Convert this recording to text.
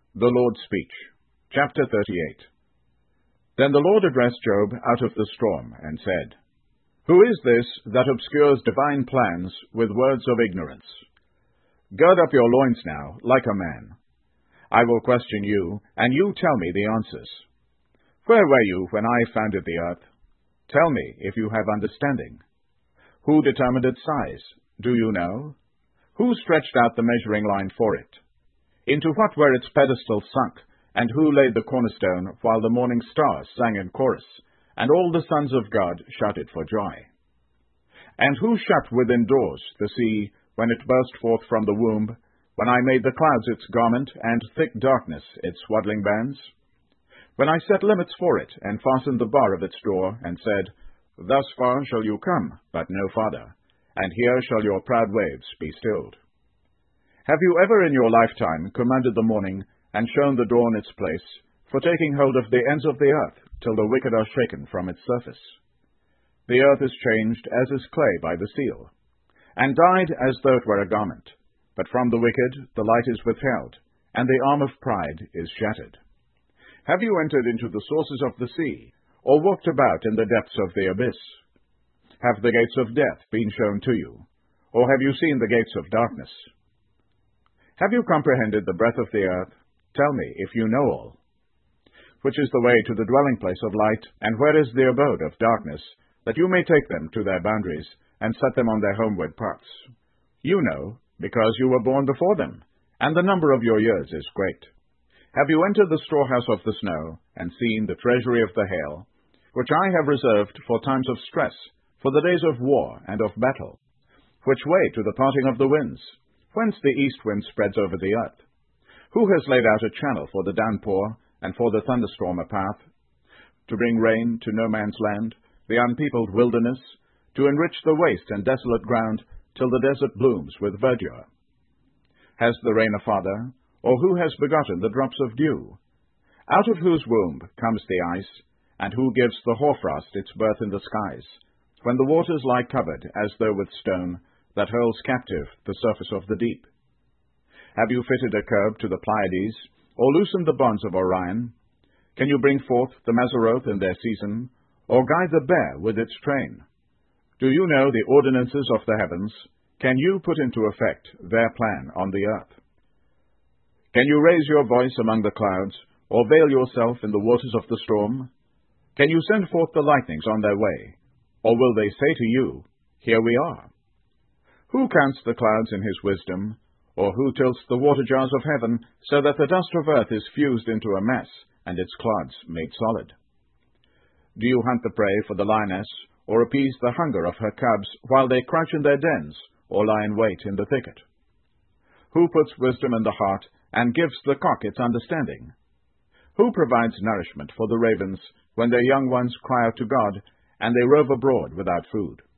The Lord's Speech, Chapter 38. Then the Lord addressed Job out of the storm, and said, Who is this that obscures divine plans with words of ignorance? Gird up your loins now, like a man. I will question you, and you tell me the answers. Where were you when I founded the earth? Tell me, if you have understanding. Who determined its size? Do you know? Who stretched out the measuring line for it? Into what were its pedestals sunk, and who laid the cornerstone, while the morning stars sang in chorus, and all the sons of God shouted for joy? And who shut within doors the sea, when it burst forth from the womb, when I made the clouds its garment, and thick darkness its swaddling bands? When I set limits for it, and fastened the bar of its door, and said, Thus far shall you come, but no farther, and here shall your proud waves be stilled. Have you ever in your lifetime commanded the morning, and shown the dawn its place, for taking hold of the ends of the earth, till the wicked are shaken from its surface? The earth is changed as is clay by the seal, and dyed as though it were a garment. But from the wicked the light is withheld, and the arm of pride is shattered. Have you entered into the sources of the sea, or walked about in the depths of the abyss? Have the gates of death been shown to you, or have you seen the gates of darkness? Have you comprehended the breadth of the earth? Tell me, if you know all. Which is the way to the dwelling place of light, and where is the abode of darkness, that you may take them to their boundaries, and set them on their homeward paths? You know, because you were born before them, and the number of your years is great. Have you entered the storehouse of the snow, and seen the treasury of the hail, which I have reserved for times of stress, for the days of war and of battle? Which way to the parting of the winds? Whence the east wind spreads over the earth? Who has laid out a channel for the downpour, and for the thunderstorm a path? To bring rain to no man's land, the unpeopled wilderness, to enrich the waste and desolate ground, till the desert blooms with verdure. Has the rain a father, or who has begotten the drops of dew? Out of whose womb comes the ice, and who gives the hoarfrost its birth in the skies, when the waters lie covered as though with stone, that hurls captive the surface of the deep? Have you fitted a curb to the Pleiades, or loosened the bonds of Orion? Can you bring forth the Mazzaroth in their season, or guide the bear with its train? Do you know the ordinances of the heavens? Can you put into effect their plan on the earth? Can you raise your voice among the clouds, or veil yourself in the waters of the storm? Can you send forth the lightnings on their way, or will they say to you, Here we are? Who counts the clouds in his wisdom, or who tilts the water jars of heaven, so that the dust of earth is fused into a mass, and its clods made solid? Do you hunt the prey for the lioness, or appease the hunger of her cubs, while they crouch in their dens, or lie in wait in the thicket? Who puts wisdom in the heart, and gives the cock its understanding? Who provides nourishment for the ravens, when their young ones cry out to God, and they rove abroad without food?